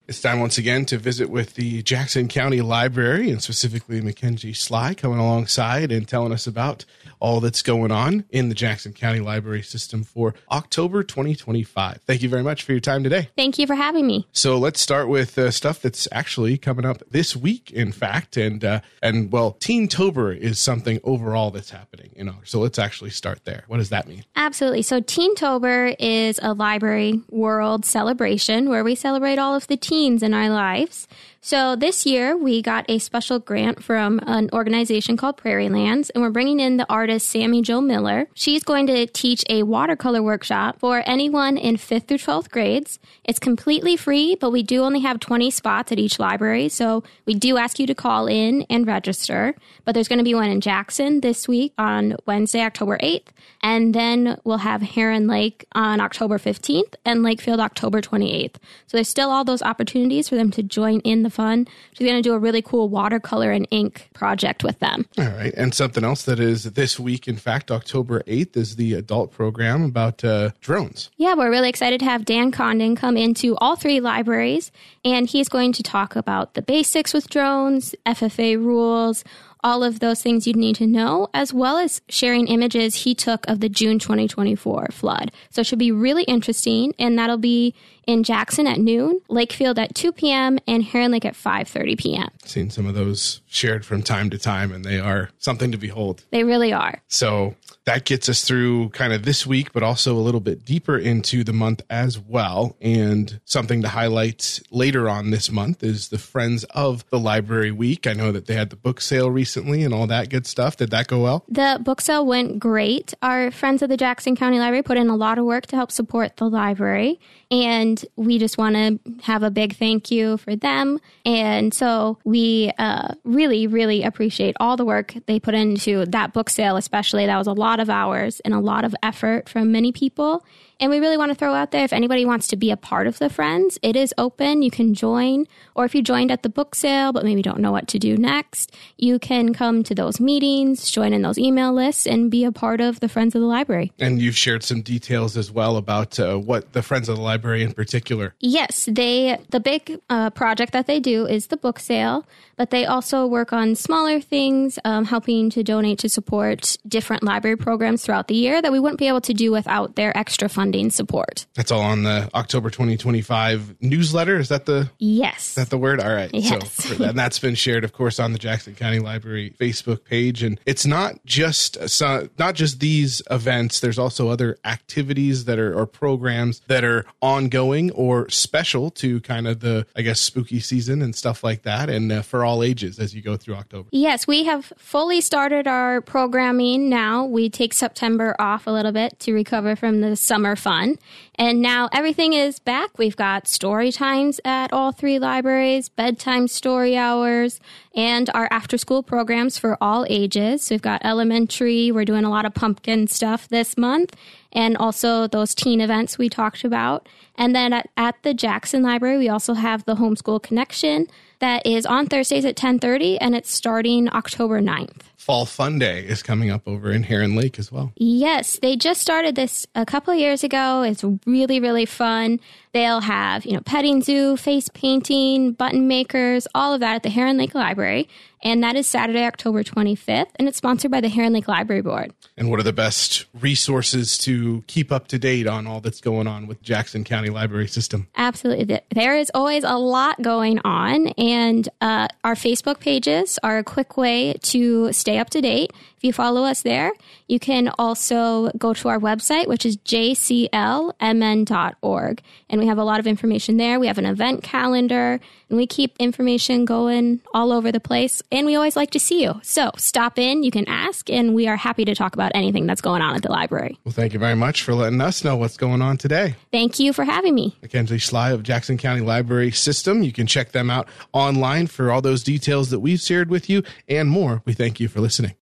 It's time once again to visit with the Jackson County Library, and specifically Mackenzie Sly coming alongside and telling us about all that's going on in the Jackson County Library System for October 2025. Thank you very much for your time today. Thank you for having me. So let's start with stuff that's actually coming up this week, in fact, and Teentober is something overall that's happening. So let's actually start there. What does that mean? Absolutely. So Teentober is a library world celebration where we celebrate all of the teens in our lives. So this year, we got a special grant from an organization called Prairie Lands, and we're bringing in the artist Sammy Jo Miller. She's going to teach a watercolor workshop for anyone in 5th through 12th grades. It's completely free, but we do only have 20 spots at each library, so we do ask you to call in and register. But there's going to be one in Jackson this week on Wednesday, October 8th, and then we'll have Heron Lake on October 15th and Lakefield October 28th. So there's still all those opportunities for them to join in the fun. She's going to do a really cool watercolor and ink project with them. All right. And something else that is this week, in fact, October 8th, is the adult program about drones. Yeah, we're really excited to have Dan Condon come into all 3 libraries, and he's going to talk about the basics with drones, FFA rules, all of those things you'd need to know, as well as sharing images he took of the June 2024 flood. So it should be really interesting, and that'll be in Jackson at noon, Lakefield at 2 p.m., and Heron Lake at 5:30 p.m. Seen some of those shared from time to time, and they are something to behold. They really are. So that gets us through kind of this week, but also a little bit deeper into the month as well. And something to highlight later on this month is the Friends of the Library Week. I know that they had the book sale recently and all that good stuff. Did that go well? The book sale went great. Our Friends of the Jackson County Library put in a lot of work to help support the library, and we just want to have a big thank you for them. And so we really, really appreciate all the work they put into that book sale, especially. That was a lot of hours and a lot of effort from many people. And we really want to throw out there, if anybody wants to be a part of the Friends, it is open. You can join. Or if you joined at the book sale, but maybe don't know what to do next, you can come to those meetings, join in those email lists, and be a part of the Friends of the Library. And you've shared some details as well about what the Friends of the Library in particular. Yes, the big project that they do is the book sale, but they also work on smaller things, helping to donate to support different library programs throughout the year that we wouldn't be able to do without their extra funding support. That's all on the October 2025 newsletter. Is that the... Yes. Is that the word? All right. Yes. So and that's been shared, of course, on the Jackson County Library Facebook page. And it's not just these events. There's also other activities that are, or programs that are ongoing or special to kind of the, I guess, spooky season and stuff like that. And for all ages as you go through October. Yes, we have fully started our programming now. We take September off a little bit to recover from the summer fun. And now everything is back. We've got story times at all 3 libraries, bedtime story hours, and our after-school programs for all ages. So we've got elementary. We're doing a lot of pumpkin stuff this month, and also those teen events we talked about. And then at the Jackson Library, we also have the Homeschool Connection that is on Thursdays at 10:30, and it's starting October 9th. Fall Fun Day is coming up over in Heron Lake as well. Yes, they just started this a couple of years ago. It's really, really fun. They'll have, petting zoo, face painting, button makers, all of that at the Heron Lake Library. And that is Saturday, October 25th. And it's sponsored by the Heron Lake Library Board. And what are the best resources to keep up to date on all that's going on with Jackson County Library System? Absolutely. There is always a lot going on. And our Facebook pages are a quick way to stay up to date. If you follow us there, you can also go to our website, which is jclmn.org. And we have a lot of information there. We have an event calendar, and we keep information going all over the place. And we always like to see you. So stop in, you can ask, and we are happy to talk about anything that's going on at the library. Well, thank you very much for letting us know what's going on today. Thank you for having me. Mackenzie Sly of Jackson County Library System. You can check them out online for all those details that we've shared with you and more. We thank you for listening.